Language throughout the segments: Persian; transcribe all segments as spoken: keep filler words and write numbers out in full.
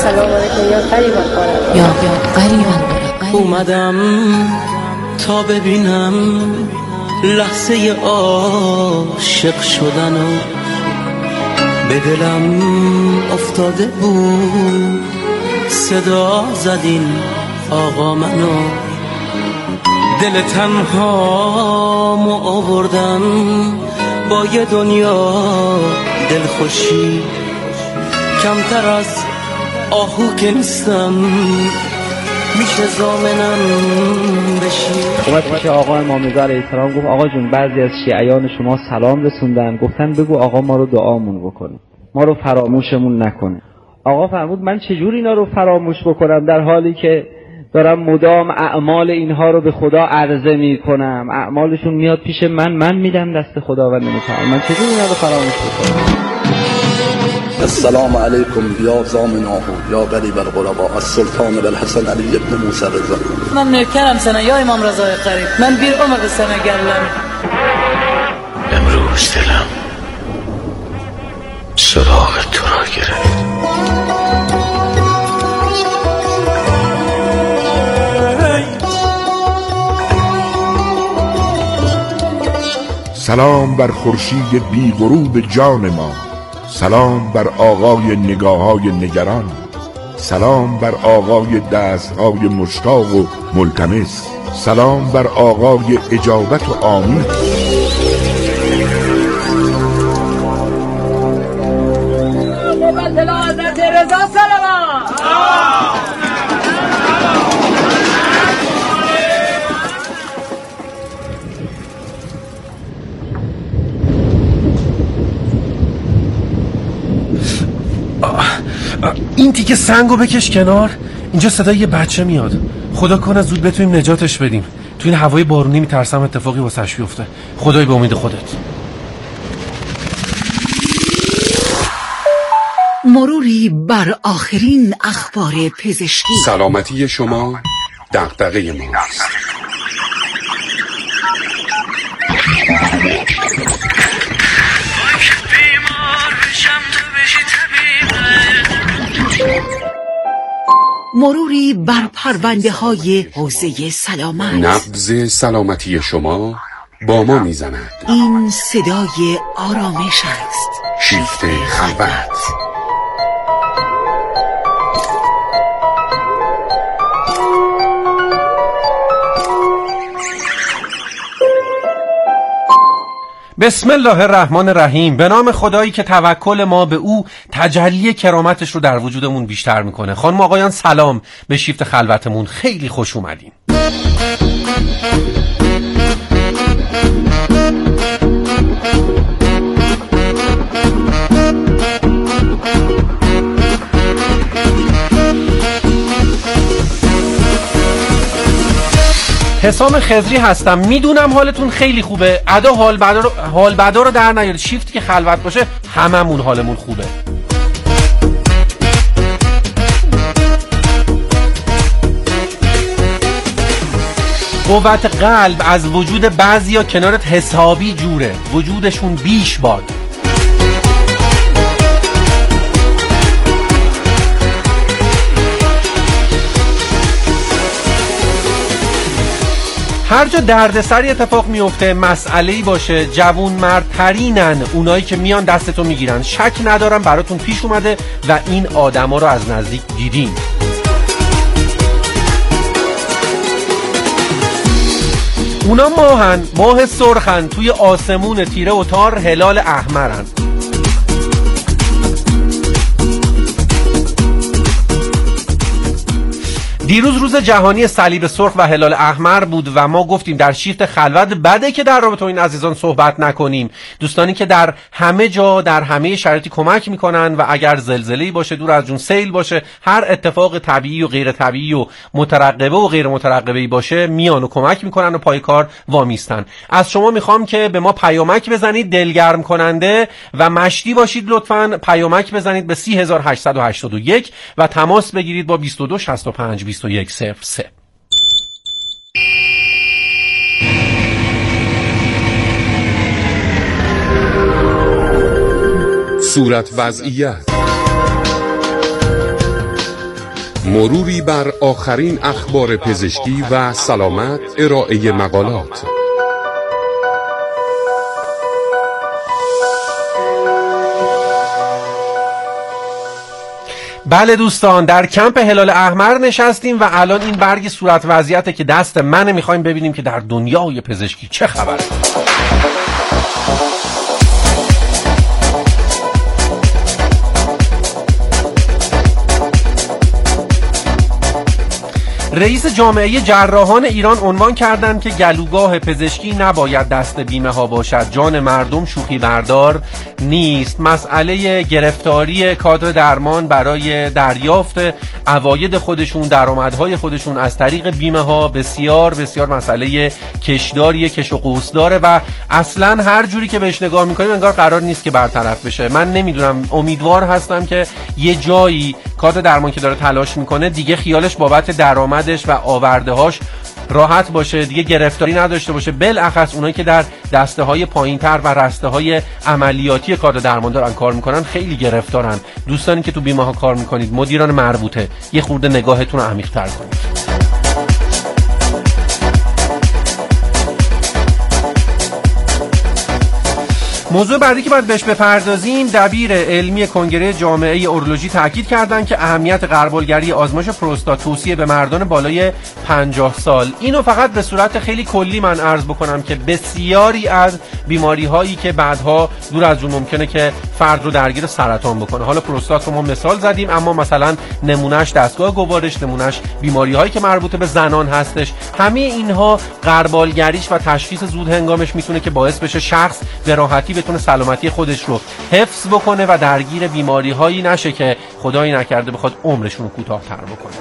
سلام علیکم یا قریبا قربا یا قریبا اومدم تا ببینم لحظه عاشق شدن و به دلم افتاده بود صدا زدین آقا منو دل تنهامو آوردم با یه دنیا دلخوشی کمتر از آهو که نیستم میشه زامنم بشی. اومد که آقا امام رضا علیه السلام گفت آقا جون بعضی از شیعیان شما سلام رسوندن گفتن بگو آقا ما رو دعامون بکنه ما رو فراموشمون نکنه. آقا فرمود من چجور اینا رو فراموش بکنم در حالی که دارم مدام اعمال اینها رو به خدا عرضه می کنم، اعمالشون میاد پیش من، من میدم دست خداوند متعال، من چجور اینا رو فراموش بکنم؟ السلام علیکم یا زامناه یا غریب الغرباء السلطان بالحسن علی ابن موسی رضا. من نوکرم سنه یا امام رضا قریب، من بیر عمر سنه گرلم. امروز دلم سراغ تو را گرفت. سلام بر خورشید بی غروب جان ما، سلام بر آقای نگاه‌های نگران، سلام بر آقای دست‌های مشتاق و ملتمس، سلام بر آقای اجابت و آمین. مبتل حضرت رضا سلام. این تیکه سنگو بکش کنار، اینجا صدای یه بچه میاد، خدا کنه زود بتونیم نجاتش بدیم. تو این هوای بارونی میترسم اتفاقی واسش بیفته. خدای به امید خودت. مروری بر آخرین اخبار پزشکی. سلامتی شما دغدغه ماست. مروری بر پرونده های حوزه سلامت. نبض سلامتی شما با ما میزند. این صدای آرامش است. شیفت خلوت. بسم الله الرحمن الرحیم. به نام خدایی که توکل ما به او تجلی کرامتش رو در وجودمون بیشتر میکنه. خانم آقایان سلام، به شیفت خلوتمون خیلی خوش اومدین. حسام خضری هستم. میدونم حالتون خیلی خوبه. ادا حال بدا رو حال بدا رو در نیارید. شیفتی که خلوت باشه هممون حالمون خوبه. قوت قلب از وجود بعضیا کنارت حسابی جوره. وجودشون بیش باد. هر جا دردسری اتفاق میفته، مسئله‌ای باشه، جوون مردترینن اونایی که میان دستتو میگیرن. شک ندارم براتون پیش اومده و این آدما رو از نزدیک دیدین. اونا ماهن، ماه سرخن، توی آسمون تیره و تار هلال احمرن. دیروز روز جهانی صلیب سرخ و هلال احمر بود و ما گفتیم در شیفت خلوت بده که در رابطه این عزیزان صحبت نکنیم. دوستانی که در همه جا در همه شرایطی کمک میکنن و اگر زلزله‌ای باشه، دور از جون سیل باشه، هر اتفاق طبیعی و غیر طبیعی و مترقبه و غیر مترقبه‌ای باشه، میان و کمک میکنن و پای کار وامیستن. از شما میخوام که به ما پیامک بزنید، دلگرم کننده و مشتی باشید. لطفاً پیامک بزنید به سی هزار و هشتصد و هشتاد و یک و تماس بگیرید با بیست و دو شصت و پنج بیست و یک صفر سه. صورت وضعیت. مروری بر آخرین اخبار پزشکی و سلامت، ارائه مقالات. بله دوستان، در کمپ هلال احمر نشستیم و الان این برگ صورت وضعیته که دست منه. میخوایم ببینیم که در دنیای پزشکی چه خبره. رئیس جامعه جراحان ایران عنوان کردند که گلوگاه پزشکی نباید دست بیمه ها باشد، جان مردم شوخی بردار نیست. مسئله گرفتاری کادر درمان برای دریافت عواید خودشون، درآمدهای خودشون از طریق بیمه ها بسیار بسیار مسئله کشداریه، کش و قوس داره و اصلا هر جوری که بهش نگاه میکنیم انگار قرار نیست که برطرف بشه. من نمیدونم، امیدوار هستم که یه جایی کادر درمان که داره تلاش میکنه دیگه خیالش بابت درآمد و آورده‌هاش راحت باشه، دیگه گرفتاری نداشته باشه. بالاخص اونایی که در دسته های پایین‌تر و رسته های عملیاتی کادر درمان دارن کار میکنن خیلی گرفتارن. دوستانی که تو بیمه ها کار میکنید، مدیران مربوطه، یه خورده نگاهتون رو عمیق‌تر کنید. موضوع بعدی که باید بهش بپردازیم، دبیر علمی کنگره جامعه اورولوژی تاکید کردن که اهمیت غربالگری آزمایش پروستات توصیه به مردان بالای پنجاه سال. اینو فقط به صورت خیلی کلی من عرض بکنم که بسیاری از بیماری هایی که بعدها دور از جون ممکنه که فرد رو درگیر سرطان بکنه. حالا پروستات رو ما مثال زدیم، اما مثلا نمونهش دستگاه گوارش، نمونهش بیماری هایی که مربوط به زنان هستش، همه اینها غربالگریش و تشخیص زود هنگامش میتونه که باعث بشه شخص به راحتی بتونه سلامتی خودش رو حفظ بکنه و درگیر بیماری هایی نشه که خدایی نکرده بخواد عمرشون رو کوتاه‌تر بکنه.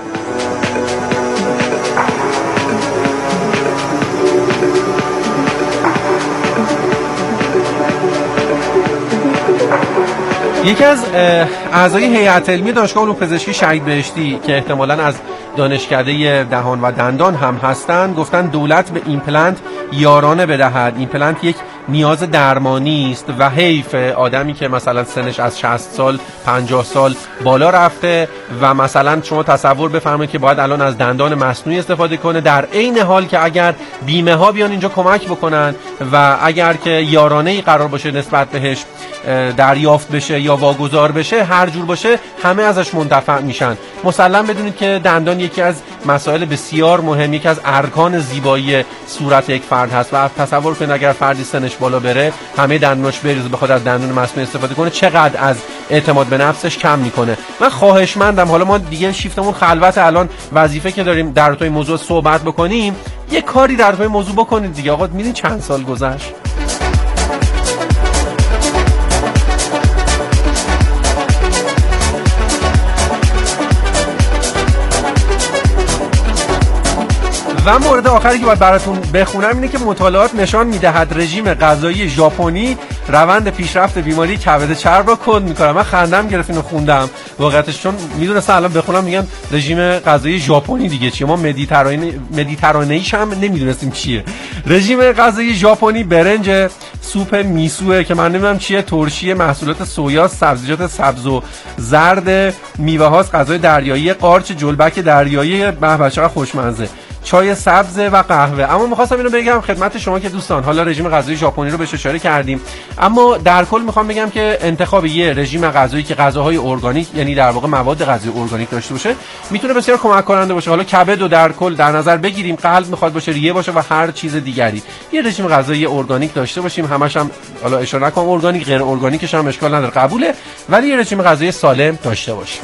یکی از اعضای هیئت علمی دانشگاه علوم پزشکی شهید بهشتی که احتمالاً از دانشکده دهان و دندان هم هستن گفتن دولت به ایمپلنت یارانه بدهد. ایمپلنت یک نیاز درمانی است و حیف آدمی که مثلا سنش از شصت سال پنجاه سال بالا رفته و مثلا شما تصور بفرمایید که باید الان از دندان مصنوعی استفاده کنه، در عین حال که اگر بیمه ها بیان اینجا کمک بکنن و اگر که یارانه‌ای قرار باشه نسبت بهش دریافت بشه یا واگذار بشه، هر جور باشه همه ازش منتفع میشن. مسلم بدونید که دندان یکی از مسائل بسیار مهم، یکی از ارکان زیبایی صورت یک فرد هست و تصور کنید اگر فردی سنش بالا بره، همه دندوناش بریزه، بخواد از دندون مصنوعی استفاده کنه، چقدر از اعتماد به نفسش کم میکنه. من خواهشمندم، حالا ما دیگه شیفتمون خلوت، الان وظیفه که داریم در توی موضوع صحبت بکنیم، یه کاری در توی موضوع بکنید دیگه. آقا میدین چند سال گذشت؟ و مورد آخری که باید براتون بخونم اینه که مطالعات نشان میدهد رژیم غذایی ژاپنی روند پیشرفت بیماری کبد چرب را کند میکنه. من خندم گرفت اینو خوندم واقعیتش، چون میدونستم الان بخونم میگن رژیم غذایی ژاپنی دیگه چیه، ما مدیترانه مدیترانه‌ایش هم نمیدونستیم چیه. رژیم غذایی ژاپنی برنج، سوپ میسوه که من نمیدونم چیه، ترشی، محصولات سویا، سبزیجات سبز و زرد، میوه هاست، غذای دریایی، قارچ، جلبک دریایی، به به چقدر خوشمزه، چای سبز و قهوه. اما می‌خواستم اینو بگم خدمت شما که دوستان، حالا رژیم غذایی ژاپنی رو بهش اشاره کردیم، اما در کل میخوام بگم که انتخاب یه رژیم غذایی که غذاهای ارگانیک، یعنی در واقع مواد غذایی ارگانیک داشته باشه، میتونه بسیار کمک کننده باشه. حالا کبد رو در کل در نظر بگیریم، قلب میخواد باشه، ریه باشه و هر چیز دیگری، یه رژیم غذایی ارگانیک داشته باشیم. همش هم حالا اشاره نکنم ارگانیک، غیر ارگانیکش هم اشکال نداره، قبوله، ولی یه رژیم غذایی سالم داشته باشیم.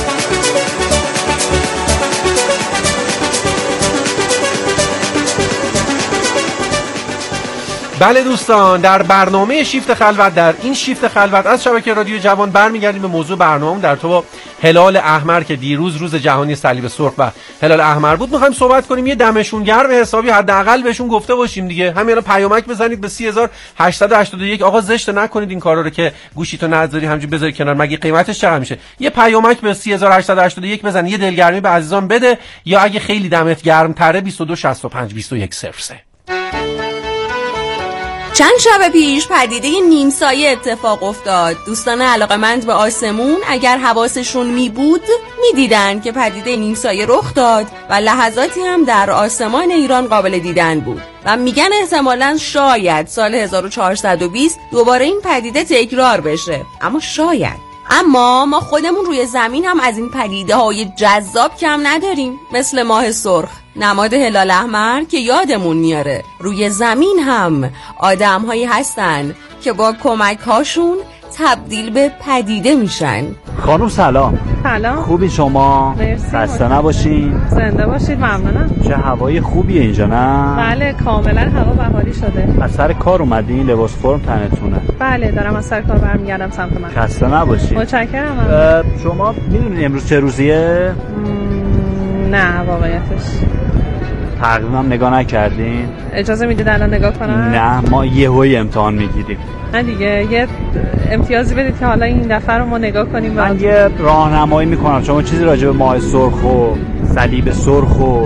بله دوستان، در برنامه شیفت خلوت، در این شیفت خلوت از شبکه رادیو جوان برمیگردیم به موضوع برنامه در تو هلال احمر که دیروز روز جهانی صلیب سرخ و هلال احمر بود. میخوایم صحبت کنیم یه دمشون گرم حسابی حداقل بهشون گفته باشیم دیگه. همین پیامک بزنید به سی هزار هشتصد و هشتاد و یک. آقا زشت نکنید این کارا رو که گوشیتو نذاری همینجوری بذاری کنار، مگه قیمتش چقدر میشه؟ یه پیامک به سی هزار هشتصد و هشتاد و یک بزن، یه دلگرمی به عزیزان بده، یا اگه خیلی دمت گرم تره بیست و دو شصت و پنج بیست و یک صفر سه. چند شب پیش پدیده نیم سایه اتفاق افتاد. دوستان علاقمند به آسمون اگر حواسشون می بود می دیدن که پدیده نیم سایه رخ داد و لحظاتی هم در آسمان ایران قابل دیدن بود و میگن احتمالاً شاید سال هزار و چهارصد و بیست دوباره این پدیده تکرار بشه، اما شاید. اما ما خودمون روی زمین هم از این پدیده های جذاب کم نداریم، مثل ماه سرخ، نماد هلال احمر که یادمون میاره روی زمین هم آدم هایی هستن که با کمک هاشون تبدیل به پدیده میشن. خانم سلام. سلام. خوبی شما؟ مرسی. خسته نباشید. زنده باشید. ممنونم. چه هوای خوبیه اینجا نه؟ بله کاملا هوا بهاری شده. از سر کار اومدین؟ لباس فرم تنتونه؟ بله دارم از سر کار برمیگردم سمت من. خسته نباشید. متشکرم. شما میدونید امروز چه روزیه؟ نه واقعیتش تقریبا نگاه نکردین؟ اجازه میدید الان نگاه کنم؟ نه ما یهویی امتحان میگیریم. نه دیگه یه امتیازی بدید که حالا این دفعه رو ما نگاه کنیم. من یه راهنمایی میکنم. شما چیزی راجع به ماه سرخ و صلیب سرخ و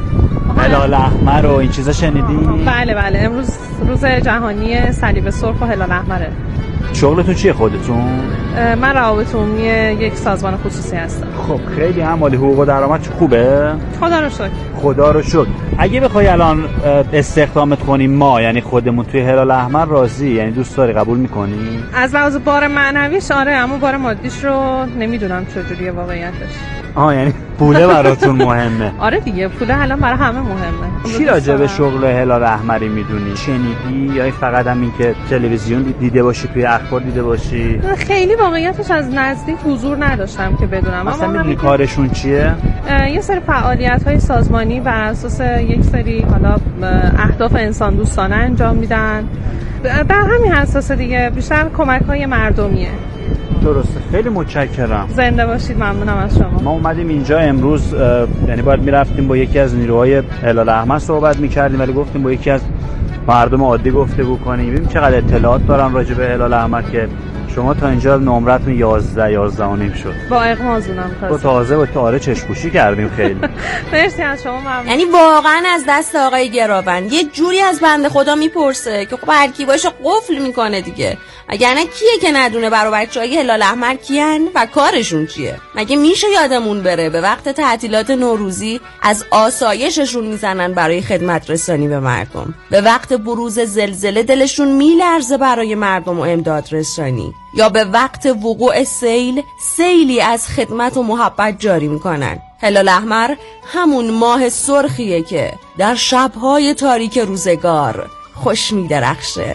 هلال احمر و این چیزا شنیدی؟ بله بله امروز روز جهانی صلیب سرخ و هلال احمره. شغلتون چیه خودتون؟ من روابط عمومی یک سازمان خصوصی هستم. خب خیلی هم مالی حقوق و درآمد خوبه؟ خدا رو شکر. خدا رو شکر. اگه بخوای الان استخدامت کنیم ما، یعنی خودمون توی هلال احمر راضی، یعنی دوست داری قبول میکنی؟ از لحاظ بار معنویش آره، اما بار مادیش رو نمیدونم چجوریه واقعیتش. آه یعنی پوله براتون مهمه. آره دیگه پوله الان برای همه مهمه. چی راجع به شغل هلال احمری میدونی؟ شنیدی یا فقط همین که تلویزیون دیده باشی، توی اخبار دیده باشی؟ خیلی واقعیتش از نزدیک حضور نداشتم که بدونم. اصلا میدونی کارشون چیه؟ یه سری فعالیت‌های سازمانی بر اساس یک سری حالا اهداف انسان دوستانه انجام میدن. در همین اساس دیگه بیشتر کمک‌های مردمیه. درسته. خیلی متشکرم. زنده باشید. ممنونم از شما. ما اومدیم اینجا امروز، یعنی باید میرفتیم با یکی از نیروهای هلال احمر صحبت میکردیم، ولی گفتیم با یکی از مردم عادی گفتگو کنیم، ببینیم چقدر اطلاعات دارن راجع به هلال احمر که شما تا اینجا نمرتون یازده یازده و نیم شد. با اغمازونم تازه. تو تازه با تاره چشم‌پوشی کردیم خیلی. مرسی از شما ممنون. یعنی واقعا از دست آقای گراوند یه جوری از بنده خدا میپرسه که خب هر کی باشه قفل میکنه دیگه. اگر نه کیه که ندونه برای بچهای هلال احمر کیان و کارشون چیه؟ مگه میشه یادمون بره به وقت تعطیلات نوروزی از آسایششون میزنن برای خدمت رسانی به مردم، به وقت بروز زلزله دلشون میلرزه برای مردم و امداد رسانی، یا به وقت وقوع سیل سیلی از خدمت و محبت جاری میکنن. هلال احمر همون ماه سرخیه که در شبهای تاریک روزگار خوش میدرخشه.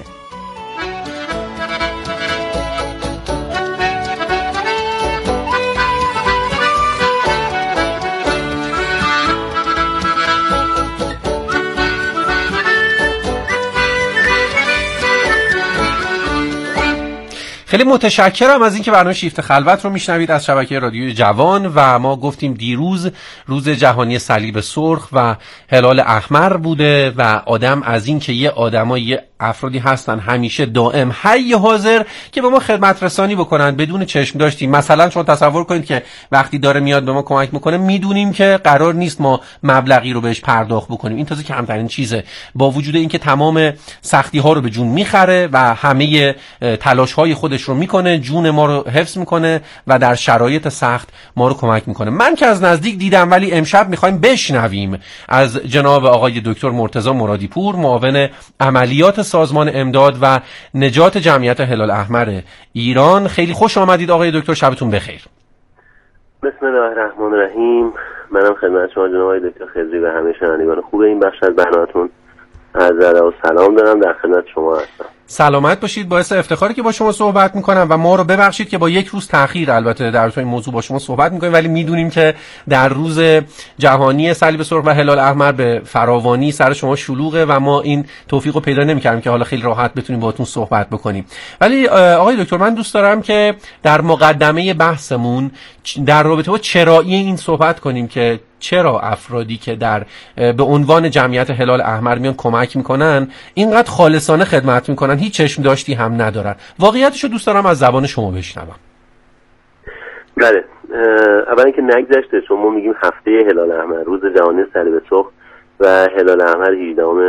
خیلی متشکرم از اینکه برنامه شیفت خلوت رو میشنوید از شبکه رادیوی جوان و ما گفتیم دیروز روز جهانی صلیب سرخ و هلال احمر بوده و آدم از این که یه آدمای افرادی هستن همیشه دائم حی حاضر که به ما خدمت رسانی بکنن بدون چشم داشتیم. مثلا شما تصور کنید که وقتی داره میاد به ما کمک میکنه میدونیم که قرار نیست ما مبلغی رو بهش پرداخت بکنیم، این تازه کمترین چیزه، با وجود اینکه تمام سختی ها رو به جون میخره و همه تلاش های خودش رو میکنه، جون ما رو حفظ میکنه و در شرایط سخت ما رو کمک میکنه. من که از نزدیک دیدم، ولی امشب میخوایم بشنویم از جناب آقای دکتر مرتضی مرادی پور، معاون عملیات سازمان امداد و نجات جمعیت هلال احمر ایران. خیلی خوش آمدید آقای دکتر، شبتون بخیر. بسم الله الرحمن الرحیم. منم خدمت شما جناب آقای دکتر خضری و همه شنوندگان خوب این بخش از برنامه‌تون عرض ادب و سلام دارم، در خدمت شما هستم. سلامت باشید، باعث افتخاری که با شما صحبت میکنم و ما رو ببخشید که با یک روز تأخیر البته در این موضوع با شما صحبت میکنیم، ولی میدونیم که در روز جهانی صلیب سرخ و هلال احمر به فراوانی سر شما شلوغه و ما این توفیق رو پیدا نمیکردیم که حالا خیلی راحت بتونیم باهاتون صحبت بکنیم. ولی آقای دکتر من دوست دارم که در مقدمه بحثمون در رابطه با چرایی این صحبت کنیم که چرا افرادی که در به عنوان جمعیت هلال احمر میان کمک میکنن اینقدر خالصانه خدمت میکنن، هیچ چشم داشتی هم ندارن. واقعیتشو دوست دارم از زبان شما بشنوم. بله، اولا که نگذشته شما میگیم هفته هلال احمر، روز جهانی صلیب سرخ و هلال احمر هجدهم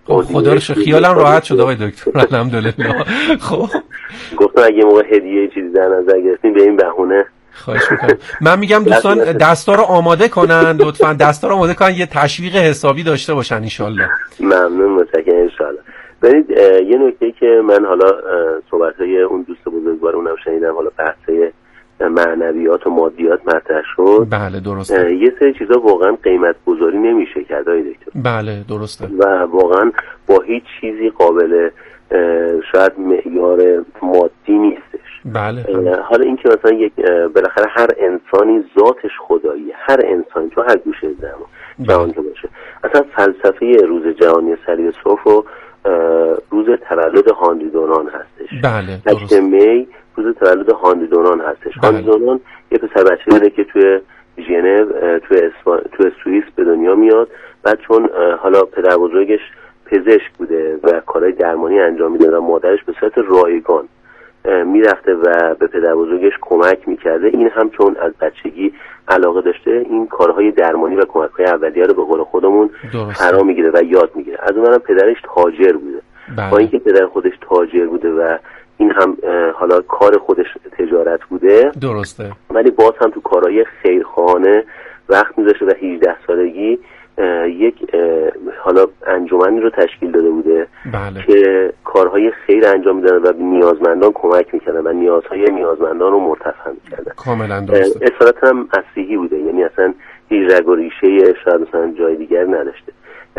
خدا رو شکر خیالم راحت شد آقای دکتر الحمدلله. خب گفتم اگه موقع هدیه چیزی در نظر گرفتین به این بهونه. خواهش میکنم. من میگم دوستان دستا رو آماده کنن، لطفاً دستا رو آماده کنن، یه تشویق حسابی داشته باشن ان شاء الله. ممنون، متشکرم ان شاء الله. ببینید یه نکته که من حالا صحبت‌های اون دوست بزرگوار اونم شنیدم، حالا بحث‌های معنویات و مادیات مطرح شد. بله درسته. یه سری چیزا واقعا قیمت گذاری نمیشه کرد آقای دکتر. بله درسته. و واقعا با هیچ چیزی قابل شاید معیار مادی نیستش. بله. حالا این که مثلا یک بالاخره هر انسانی ذاتش خداییه، هر انسان تو هر گوشه زمین جهان که باشه. اصلا فلسفه روز جهانی صلیب سرخ رو روز تولد هانری دونان هستش. بله هشت می روز تولد هانری دونان هستش. بله. هانری دونان یه پسر بچه بوده که توی ژنو توی اسپا... توی سوئیس به دنیا میاد. بعد چون حالا پدر بزرگش پزشک بوده و کارهای درمانی انجام میده و مادرش به صورت رایگان میرفته و به پدر بزرگش کمک میکرده، این هم چون از بچگی علاقه داشته این کارهای درمانی و کمک‌های اولیه رو به قول خودمون فرا میگیره و یاد میگیره. از اونم پدرش تاجر بوده. بله. با اینکه پدر خودش تاجر بوده و این هم حالا کار خودش تجارت بوده، درسته، ولی باز هم تو کارهای خیرخواهانه وقت میذاشه و هجده سالگی یک حالا انجمنی رو تشکیل داده بوده. بله. که کارهای خیر انجام میدن و به نیازمندان کمک میکنن و نیازهای نیازمندان رو مرتفع میکردن. کاملا درسته. اصالتا هم مسیحی بوده، یعنی اصلا هیچ رگ و ریشه شاید مثلا جای دیگر نداشته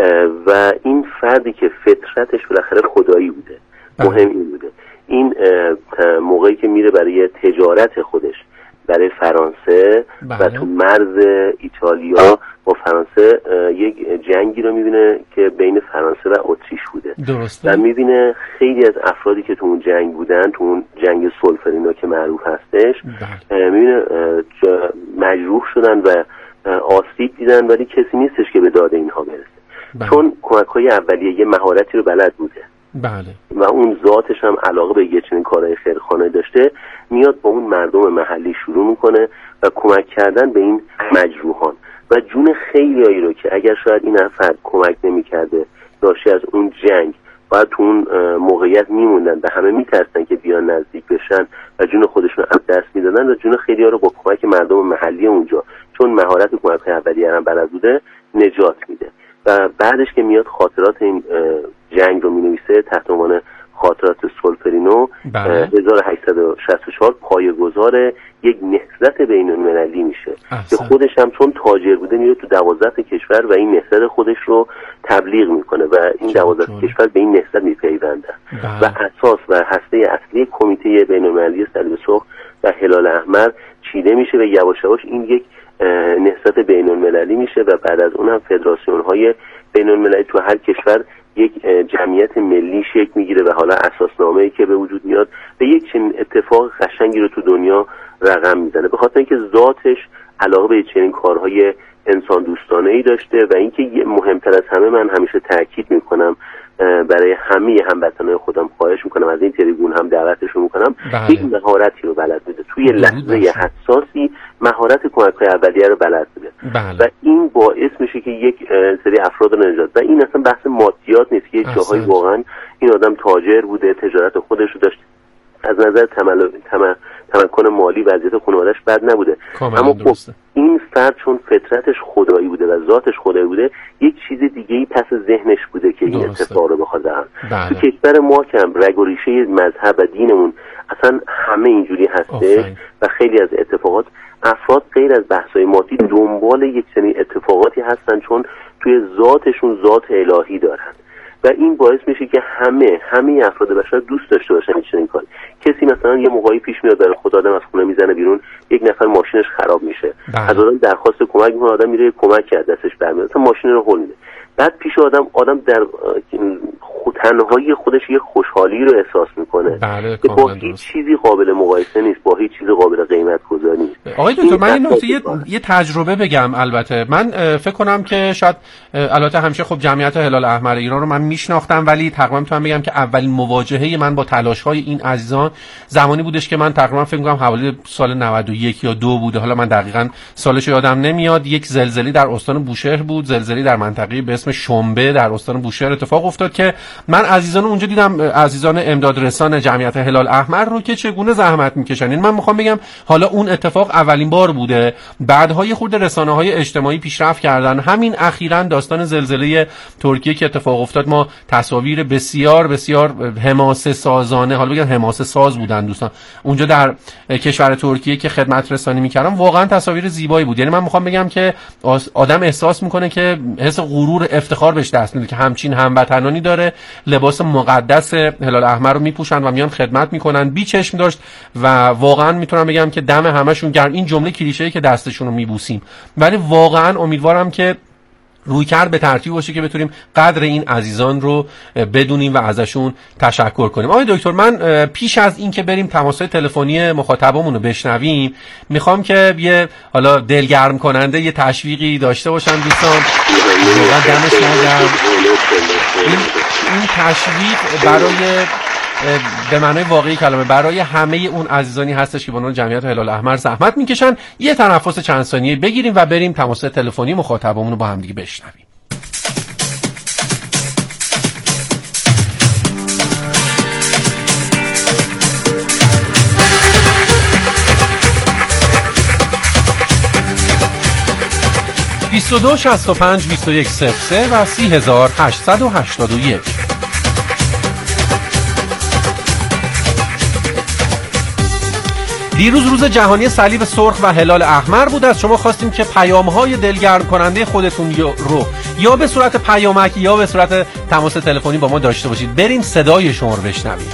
و این فردی که فطرتش بالاخره خدایی بوده. بله. مهم این بوده این موقعی که میره برای تجارت خودش برای فرانسه. بله. و تو مرز ایتالیا با فرانسه یک جنگی رو میبینه که بین فرانسه و اتریش بوده. درسته. و میبینه خیلی از افرادی که تو اون جنگ بودن، تو اون جنگ سولفرینو که معروف هستش، میبینه مجروح شدن و آسیب دیدن ولی کسی نیستش که به داد اینها برسه. بله. چون کمک‌های اولیه یه مهارتی رو بلد بوده. بله. و اون ذاتش هم علاقه به یه چنین کارهای خیرخانه داشته، میاد با اون مردم محلی شروع میکنه و کمک کردن به این مجروحان و جون خیلیایی رو که اگر شاید این فرد کمک نمی‌کرده ناشی از اون جنگ باید تو اون موقعیت میموندن و همه میترسن که بیان نزدیک بشن و جون خودشون از دست میدادن و جون خیلی‌ها رو با کمک مردم محلی اونجا چون مهارت کمک اولیه هم بلد بوده نجات میده. و بعدش که میاد خاطرات این جنگ رو مینویسه تحت عنوان خاطرات سولفرینو. بله. هزار و هشتصد و شصت و چهار پایه‌گذار یک نهضت بین‌المللی میشه که خودش هم چون تاجر بوده میره تو دوازده کشور و این نهضت خودش رو تبلیغ میکنه و این دوازده کشور به این نهضت میپیوندن. بله. و اساس و هسته اصلی کمیته بین‌المللی صلیب سرخ و هلال احمر چیده میشه و یواش یواش این یک نهضت بین‌المللی میشه و بعد از اون هم فدراسیون‌های بین‌المللی تو هر کشور یک جمعیت ملی شکل میگیره و حالا اساسنامه‌ای که به وجود میاد و یک چنین اتفاق قشنگی رو تو دنیا رقم میزنه به خاطر اینکه ذاتش علاقه به چنین کارهای انسان دوستانه‌ای داشته و اینکه مهمتر از همه من همیشه تاکید میکنم برای همه هموطنان خودم خواهش میکنم از این تریبون هم دعوتشون میکنم یک مهارتی رو بلد بوده توی لحظه حساسی مهارت کمک‌های اولیه رو بلد بوده و این باعث میشه که یک سری افراد رو نجات و این اصلا بحث مادیات نیست که یک جاهای واقعا این آدم تاجر بوده تجارت خودش رو داشته از نظر تمل... تم... تمکن مالی وضعیت خانواده‌اش بد نبوده اما خب این فرد چون فطرتش خدایی بوده و ذاتش خدایی بوده یک چیز دیگه‌ای پس ذهنش بوده که این اتفاق رو بخواد دهن تو کشور ما که رگ و ریشه مذهب و دینمون اصلا همه اینجوری هسته و خیلی از اتفاقات افراد غیر از بحث‌های مادی دنبال یک چنین اتفاقاتی هستن چون توی ذاتشون ذات الهی دارن و این باعث میشه که همه همه افراد بشر دوست داشته باشن این چنین کاری. کسی مثلا یه موقعی پیش میاد داره خود آدم از خونه میزنه بیرون یک نفر ماشینش خراب میشه بله. از آدم درخواست کمک میکنه آدم میره کمک کرد دستش برمیاد مثلا ماشین رو هول میده بعد پیش آدم آدم در خود تنهایی خودش یه خوشحالی رو احساس میکنه بله، که با هیچ چیزی قابل مقایسه نیست، با هیچ چیزی قابل قیمت گذاری نیست. آقای دکتر من این نکته یه, یه تجربه بگم. البته من فکر کنم که شاید البته همیشه خب جمعیت هلال احمر ایران رو من میشناختم، ولی تقریبا میتونم بگم که اولین مواجهه من با تلاش‌های این عزیزان زمانی بودش که من تقریبا فکر می‌کنم حوالی سال نود و یک یا دو بوده، حالا من دقیقاً سالش یادم نمیاد. یک زلزله در استان بوشهر بود، زلزله در منطقه به اسم شنبه در استان بوشهر اتفاق افتاد که من عزیزان اونجا دیدم، عزیزان امداد رسان جمعیت هلال احمر رو که چگونه زحمت میکشن. این من میخوام بگم حالا اون اتفاق اولین بار بوده، بعدها یه خورده رسانه‌های اجتماعی پیشرفت کردن. همین اخیراً داستان زلزله ترکیه که اتفاق افتاد، ما تصاویر بسیار بسیار حماسه سازانه، حالا بگم حماسه ساز بودن دوستان اونجا در کشور ترکیه که خدمت رسانی میکردم، واقعا تصاویر زیبایی بود. یعنی من میخوام بگم که آدم احساس میکنه که حس غرور افتخار بهش دست میده که همچین هموطنانی داره، لباس مقدس هلال احمر رو میپوشن و میان خدمت میکنن، بی چشم داشت و واقعا میتونم بگم که دم همشون گرم. این جمله کلیشه‌ای که دستشون رو میبوسیم، ولی واقعا امیدوارم که روی کرد به ترتیب باشه که بتونیم قدر این عزیزان رو بدونیم و ازشون تشکر کنیم. آقای دکتر من پیش از این که بریم تماس‌های تلفنی مخاطبامون رو بشنویم، میخوام که یه حالا دلگرم کننده یه تشویقی داشته باشم دوستان. واقعا دم شما گرم. این این تشویق برای به معنای واقعی کلمه برای همه اون عزیزانی هستش که به عنوان جمعیت هلال احمر زحمت میکشن. یه تنفس چند ثانیه بگیریم و بریم تماس تلفنی مخاطبمون رو با هم دیگه بشنویم. بیست و دو شصت و پنج بیست و یک صفر سه و سی هزار هشتصد و هشتاد و یک. دیروز روز جهانی صلیب سرخ و هلال احمر بود. از شما خواستیم که پیام‌های دلگرم کننده خودتون رو یا به صورت پیامک یا به صورت تماس تلفنی با ما داشته باشید. بریم صدای شما رو بشنویم.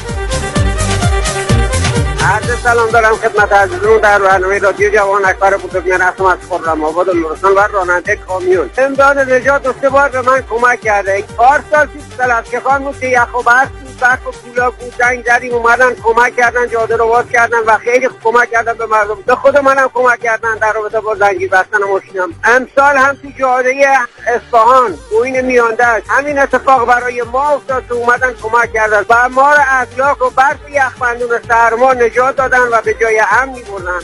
عرض سلام دارم خدمت عزیزان در برنامه رادیو جوان اکبر بزرگیان هستم از خرم‌آباد و نورستان و راننده کامیون. امداد نجات دو سه بار به من کمک کرده. پارسال پیش سلسکه‌خان بود که یخ و برف برف و کولاک بود، جنگ زدیم اومدن کمک کردن، جاده رو باز کردن و خیلی کمک کردن به مردم. به خود منم کمک کردن در رابطه با زنجیر بستن ماشینم. امسال هم تو جاده اصفهان بوین میاندشت همین اتفاق برای ما افتاد که اومدن کمک کردن و ما رو از لاک و برف یخبندون سرما نجات دادن و به جای امن می‌بردن.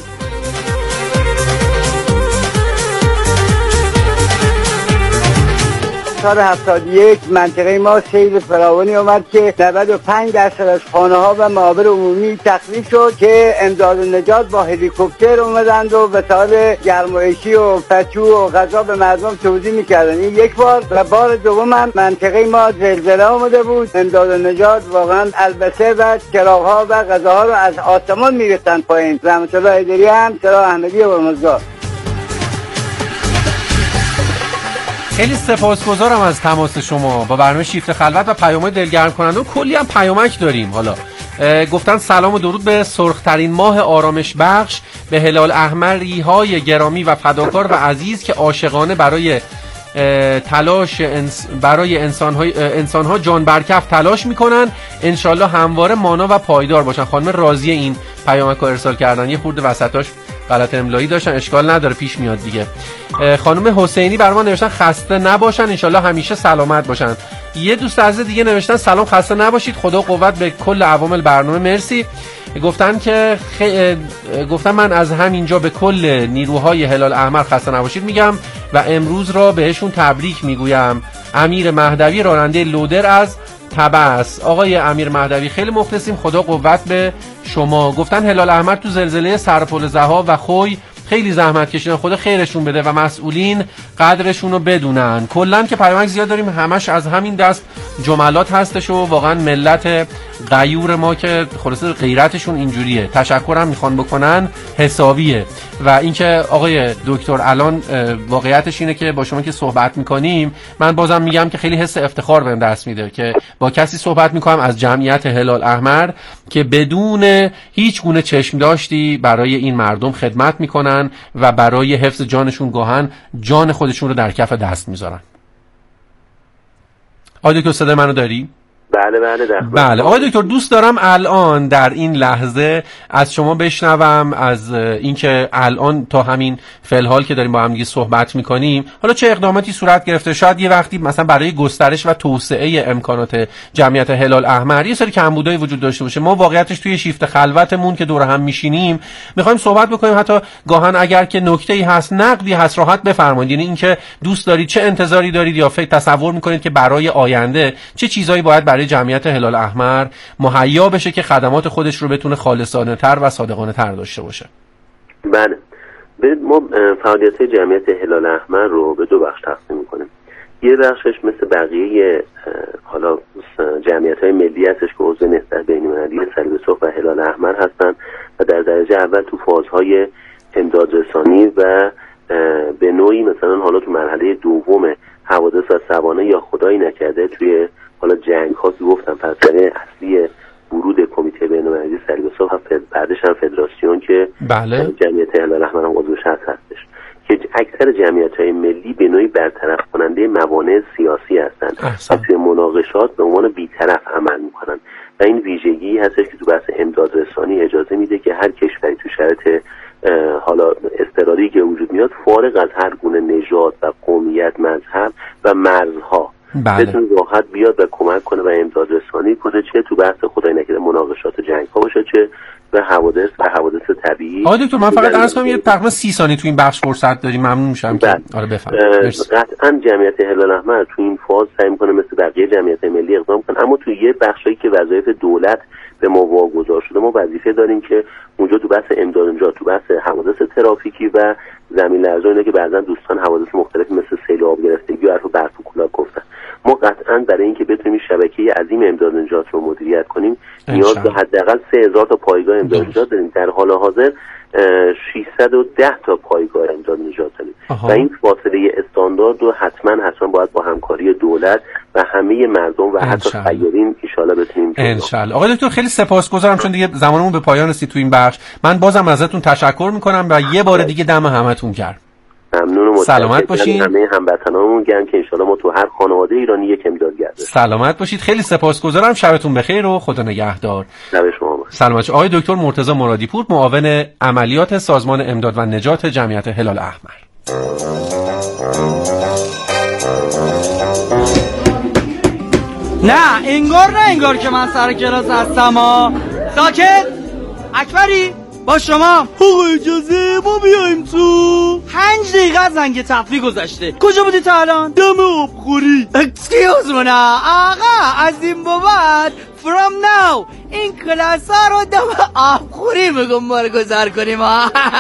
سال هفتاد و یک منطقه ما سیل فراوانی اومد که نود و پنج درصد از خانه ها و معابر عمومی تخریب شد که امداد و نجات با هلیکوپتر اومدند و وسایل گرمایشی و پتو و غذا به مردم توزیع میکردن. این یک بار و بار دوم هم منطقه ما زلزله اومده بود. امداد و نجات واقعا البسه و چراغ‌ها و غذاها رو از آسمان میریختن پایین. رحمت الله ایدری هم چراغ احمدی و هرمزگاه. خیلی سپاسگزارم از تماس شما با برنامه شیفت خلوت و پیام‌های دلگرم کننده و کلی هم پیامک داریم. حالا گفتن سلام و درود به سرخترین ماه آرامش بخش، به هلال احمری های گرامی و فداکار و عزیز که عاشقانه برای تلاش انس برای انسان‌ها انسان‌ها جان برکف تلاش میکنن. انشالله همواره مانا و پایدار باشن. خانم راضیه این پیامک رو ارسال کردن، یه خورده وسطاش غلط املایی داشتن، اشکال نداره، پیش میاد دیگه. خانم حسینی برام نوشتن خسته نباشن، انشالله همیشه سلامت باشن. یه دوست عزیز دیگه نوشتن سلام، خسته نباشید، خدا قوت به کل عوامل برنامه، مرسی. گفتن که خ... گفتن من از همینجا به کل نیروهای هلال احمر خسته نباشید میگم و امروز را بهشون تبریک میگویم. امیر مهدوی راننده لودر از تبس. آقای امیر مهدوی خیلی مخلصیم، خدا قوت به شما. گفتن هلال احمر تو زلزله سرپل زها و خوی خیلی زحمت کشیدن، خدا خیرشون بده و مسئولین قدرشون رو بدونن. کلا که پیامک زیاد داریم، همش از همین دست جملات هستش و واقعا ملت غیور ما که خلاصه غیرتشون اینجوریه. تشکرم میخوان بکنن حسابیه. و اینکه آقای دکتر الان واقعیتش اینه که با شما که صحبت میکنیم، من بازم میگم که خیلی حس افتخار بهم دست میده که با کسی صحبت میکنم از جمعیت هلال احمر که بدون هیچ گونه چشم داشتی برای این مردم خدمت میکنن و برای حفظ جانشون گاهن جان خودشون رو در کف دست میذارن. آقای دکتر صدای منو داری؟ بله بله در بله آقای دکتر، دوست دارم الان در این لحظه از شما بشنوم از اینکه الان تا همین فعل که داریم با هم دیگه صحبت میکنیم، حالا چه اقداماتی صورت گرفته؟ شاید یه وقتی مثلا برای گسترش و توسعه امکانات جمعیت هلال احمر یه سری کمبودایی وجود داشته باشه. ما واقعیتش توی شیفت خلوتمون که دور هم میشینیم میخوایم صحبت بکنیم، حتی گاهن اگر که نکته‌ای هست، نقدی هست، راحت بفرمایید. یعنی اینکه دوست دارید، چه انتظاری دارید یا فکر تصور میکنید که برای آینده چه چیزایی باید برای جمعیت هلال احمر مهیا بشه که خدمات خودش رو بتونه خالصانه تر و صادقانه تر داشته باشه؟ بله، ما فعالیت جمعیت هلال احمر رو به دو بخش تقسیم میکنیم. یه بخشش مثل بقیه حالا جمعیت‌های ملی هستش که عضو نهضت بین‌المللی صلیب سرخ و هلال احمر هستن و در درجه اول تو فازهای امدادرسانی و به نوعی مثلا حالا تو مرحله دوم حوادث و سوانه یا خدایی نکرده توی حالا جنگ ها که گفتم پسره اصلی ورود کمیته بین‌المللی صلیب سرخ بعدش هم فدراسیون که بله. جمعیت هلال احمر هم عضوش هستش که اکثر جمعیت‌های ملی به نوعی برطرف کننده موانع سیاسی هستند و توی مناقشات به عنوان بی‌طرف عمل می‌کنن و این ویژگی هستش که تو بحث امدادرسانی اجازه میده که هر کشوری تو شرایط حالا اضطراری که وجود میاد فارغ از هر گونه نژاد و قومیت، مذهب و مرزها بله. بتونه راحت بیاد و کمک کنه و امدادرسانی کنه، چه تو بحث خدای نکرده مناقشات و جنگ ها باشه، چه به حوادث و حوادث طبیعی. آقای دکتر من فقط عرض کنم یه تقریبا سی ثانیه تو این بخش فرصت داریم، ممنون میشم که آره بفرمایید. قطعا جمعیت هلال احمر تو این فاز سعی میکنه مثل بقیه جمعیت ملی اقدام کنه، اما تو یه بخشایی که وظایف دولت به ما واگذار شده ما وظیفه داریم که اونجا تو بحث امداد، اونجا تو بحث حوادث ترافیکی و زمین لرزه، اینا که بعضا دوستان حوادث مختلفی مثل سیل آب گرفتگی و حرف برف و کولاک گفتن، ما قطعا برای اینکه بتونیم شبکه عظیم امداد نجات رو مدیریت کنیم نیاز به حداقل سه هزار تا پایگاه امداد نجات داریم. در حال حاضر ششصد و ده تا پایگاه امداد نجات داریم و این فاصله استاندارد رو حتما حتما باید با همکاری دولت و همه مردم و حتی سیارین ان شاءالله بتونیم. ان شاءالله. آقای دکتر خیلی سپاسگزارم چون دیگه زمانمون به پایان رسید تو این بخش. من بازم ازتون تشکر میکنم و یه بار دیگه دم همتون گرم. ممنونم. سلامت باشین. همه هموطنامون گرم که ان شاءالله ما تو هر خانواده ایرانی یک امدادگر داریم. سلامت باشید. خیلی سپاسگزارم. شبتون بخیر و خدا نگهدار. شب شما بخیر. سلامت. آقای دکتر مرتضی مرادی پور، معاون عملیات سازمان امداد و نجات جمعیت هلال احمر. نه انگار نه انگار که من سر کلاس هستم ها. ساکت. اکبری با شما. آقا اجازه ما بیایم تو. پنج دقیقه زنگ تفریح گذشته. کجا بودی تا الان؟ دم آبخوری. اکسکیوز منا آقا، از این بعد from now این کلاس ها رو دم آبخوری میگم برگزار کنیم ها.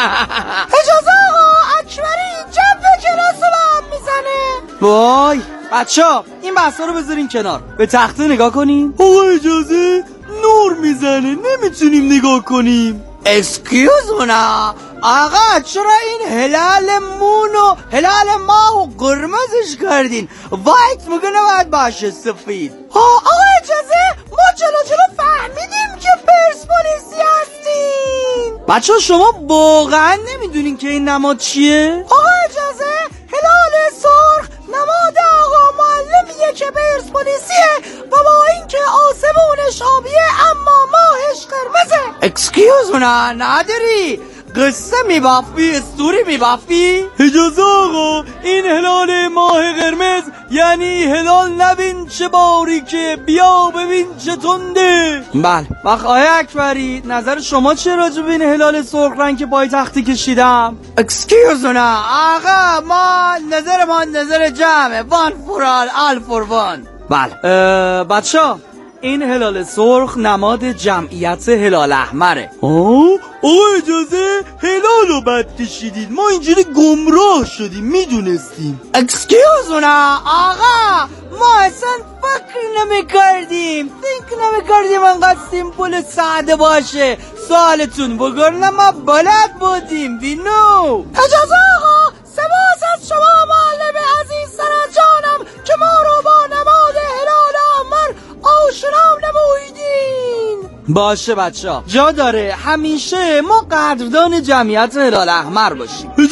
اجازه آقا، اکبری جنب کلاس رو هم میزنه. وای بچه‌ها این بحثا رو بذارین کنار، به تخته نگاه کنیم. آقا اجازه نور میزنه نمیتونیم نگاه کنیم. اسکیوز منا آقا، چرا این هلال مونو هلال ماهو قرمزش کردین؟ وایت میگه نباید باشه سفید. ها آقا اجازه ما جلو جلو فهمیدیم که پرسپولیسی هستین. بچه شما واقعا نمیدونین که این نماد چیه؟ آقا اجازه هلال سرخ نماد آقا معلمیه که پرسپولیسیه و با اینکه آسمونش آبیه اما ماهش قرمزه. اکسکیوز منا نداری؟ قصه میبافی؟ استوری میبافی؟ اجازه آقا، این هلال ماه قرمز یعنی هلال نبین چه باریکه بیا ببین چه تنده. بله وقت آقای اکبری نظر شما چه راجع به این هلال سرخ رنگ که پای تختی کشیدم؟ اکسکیوز نه آقا، ما نظر ما نظر جمعه، وان فور آل آل فور وان. بله بچه ها این هلال سرخ نماد جمعیت هلال احمره. آه آقا اجازه هلال رو بد کشیدید، ما اینجوری گمراه شدیم میدونستیم. اکسکیوز نه آقا، ما اصلا فکر نمی کردیم فکر نمی کردیم انقدر سیمپل ساده باشه سوالتون، وگرنه ما بلد بودیم. وی نو. اجازه آقا، سپاس از شما معلم عزیز سرجانم که ما رو با نماد هلال احمر آشنا نمویدین. باشه بچه ها، جا داره همیشه ما قدردان جمعیت هلال احمر باشیم. اجازه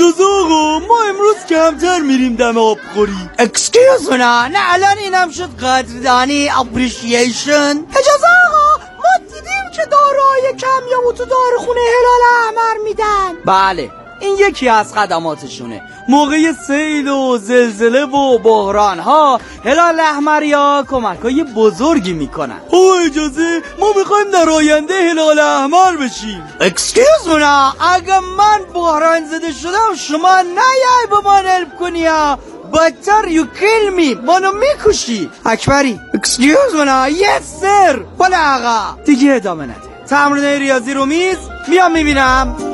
اجازه آقا، ما امروز کمتر میریم دم آبخوری. اکسکیوز نه نه الان اینم شد قدردانی اپریشیشن. اجازه آقا، ما دیدیم که داروهای کمیابو تو داروخونه هلال احمر میدن. بله این یکی از خدماتشونه. موقع سیل و زلزله و بحران ها هلال احمریا کمک های بزرگی میکنن. او اجازه ما میخوایم در آینده هلال احمر بشیم. اکسکیوز مونا، اگه من بحران زده شدم شما نیای به من هلپ کنی ها، بدتر یو کیل می، منو میکشی. اکبری اکسکیوز مونا. یس سر. بله آقا دیگه ادامه نده. تمرین ریاضی رو میز میام میبینم.